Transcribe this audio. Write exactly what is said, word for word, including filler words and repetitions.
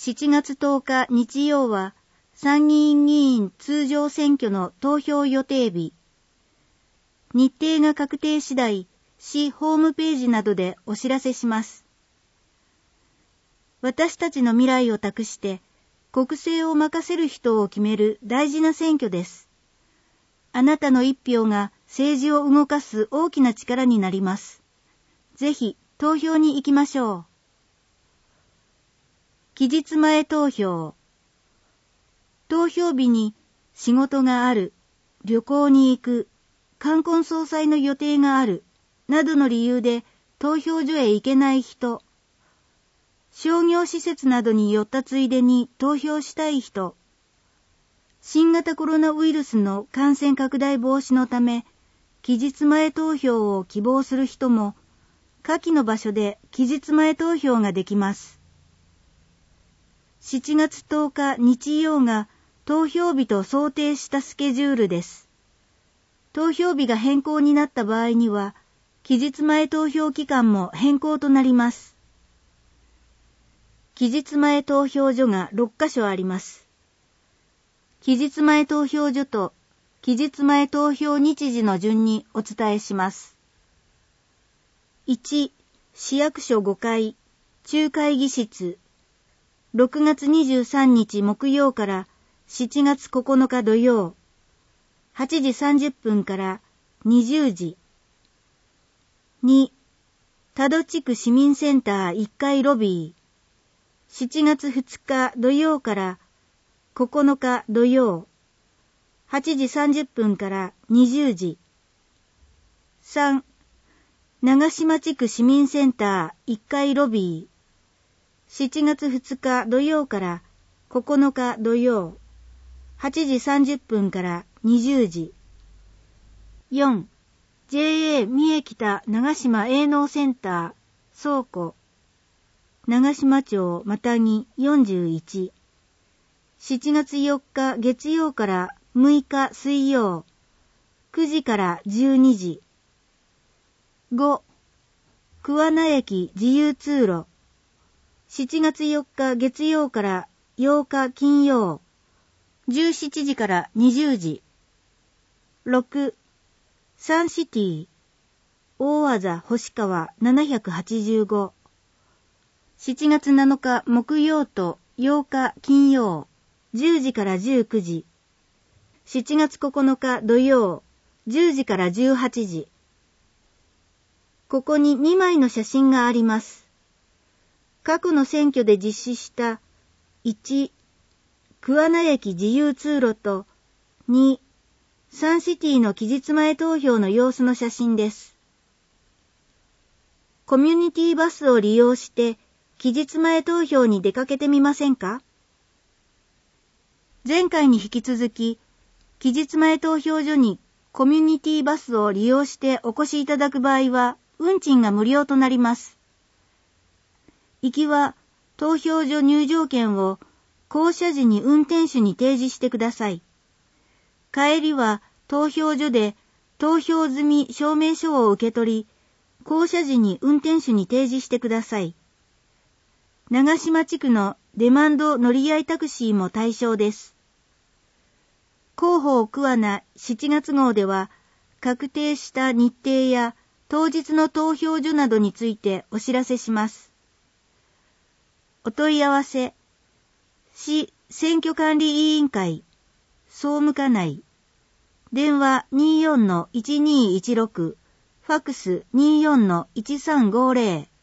しちがつとおか日曜は参議院議員通常選挙の投票予定日。日程が確定次第、市ホームページなどでお知らせします。私たちの未来を託して国政を任せる人を決める大事な選挙です。あなたの一票が政治を動かす大きな力になります。ぜひ投票に行きましょう。期日前投票。投票日に仕事がある、旅行に行く、冠婚葬祭の予定がある、などの理由で投票所へ行けない人、商業施設などに寄ったついでに投票したい人、新型コロナウイルスの感染拡大防止のため、期日前投票を希望する人も、下記の場所で期日前投票ができます。しちがつとおか日曜が投票日と想定したスケジュールです。投票日が変更になった場合には、期日前投票期間も変更となります。期日前投票所がろっかしょあります。期日前投票所と期日前投票日時の順にお伝えします。いち、市役所ごかい、中会議室、ろくがつにじゅうさんにち木曜からしちがつここのか土曜、はちじさんじゅっぷんからにじゅうじ。に、多度地区市民センターいっかいロビー、しちがつふつか土曜からここのか土曜、はちじさんじゅっぷんからにじゅうじ。さん、長島地区市民センターいっかいロビー、しちがつふつか土曜からここのか土曜、はちじさんじゅっぷんからにじゅうじ。よん、ジェーエー 三重北長島営農センター倉庫、長島町マタギよんじゅういち、しちがつよっか月曜からむいか水曜、くじからじゅうにじ。ご、桑名駅自由通路、しちがつよっか月曜からようか金曜、じゅうしちじからにじゅうじ。ろく、サンシティ、大字星川ななひゃくはちじゅうご、しちがつなのか木曜とようか金曜、じゅうじからじゅうくじ。しちがつここのか土曜、じゅうじからじゅうはちじ。ここににまいの写真があります。過去の選挙で実施したいち、桑名駅自由通路とに、サンシティの期日前投票の様子の写真です。コミュニティバスを利用して期日前投票に出かけてみませんか？前回に引き続き、期日前投票所にコミュニティバスを利用してお越しいただく場合は、運賃が無料となります。行きは投票所入場券を降車時に運転手に提示してください。帰りは投票所で投票済み証明書を受け取り、降車時に運転手に提示してください。長島地区のデマンド乗り合いタクシーも対象です。広報桑名しちがつ号では、確定した日程や当日の投票所などについてお知らせします。お問い合わせ、市選挙管理委員会、総務課内、電話 にじゅうよんのいちにーいちろく、ファックス にじゅうよんのいちさんごぜろ。